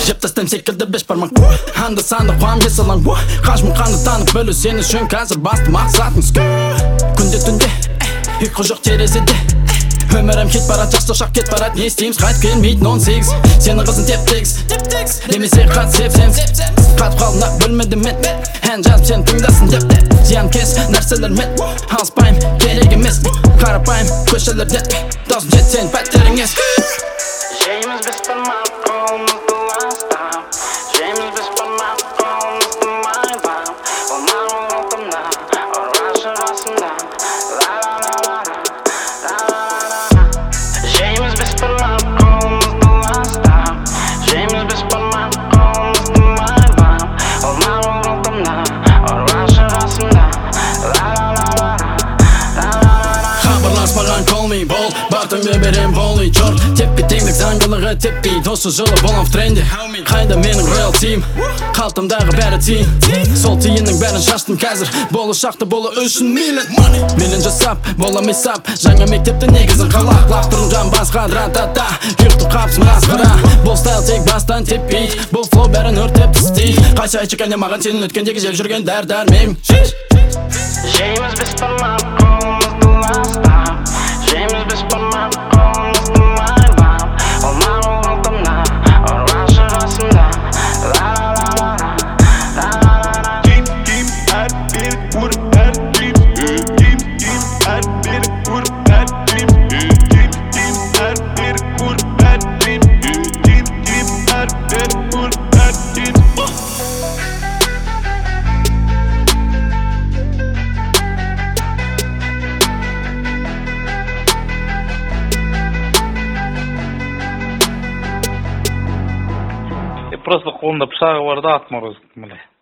Жеп тастайм секілді беш бармақ Анда санды қуам кесалаң Қашмын қанды танып бөлу сені үшін қазір басты мақсатым Күнде түнде ұйқы жоқ терезеде Өмірім кет барат, жақсы шақ кет барат Не істейміз қайт келмейді 18 Сені қызын теп-тегіз Демесе қат сеп-сем Қатып қалдым ақ бөлмедім мен Ән жазып сен тыңдасын деп Зиян кес нәрселер мен Алыспайым керек емес Қарапайым көшелерде Даусым жетсен пәттеріңес Жейміз біз бармақ қолымызды ластап Жейміз біз бармақ қолымызды майлап Ол мағыл рухымда Орға шығасында Жейміз біз бармақ қолымызды ластап Жейміз біз бармақ қолымызды майлап Ол мағыл рухымда Орға шығасында Хабарласпаған колми бол Батыңды берем болый чорт Теппе теңдік заңдылығы теппей Досы жылы болам в тренде Қайда менің royal team Қалтымдағы бәрі тиын Сол тиынның бәрін шаштым қазір Болашақты болу үшін мейлін жасап болам есап Жаңа мектепті негізін қалап Лақтырым жан басқа ра-та-та Күртіп қапсым масқара Бұл стайл тек бастан теппейд Бұл флоу бәрін өртеп тістейд Қайсы айтшы кәне маған сенің өткендегі жеп жүрген дәр-дәрмем Жейміз біз бармақ қолымызды ластап Жейміз біз бармақ қолымызды майлап Ол мағыл рухымда Орға шығасында Просто қолында пышағы бар да атма розықты міне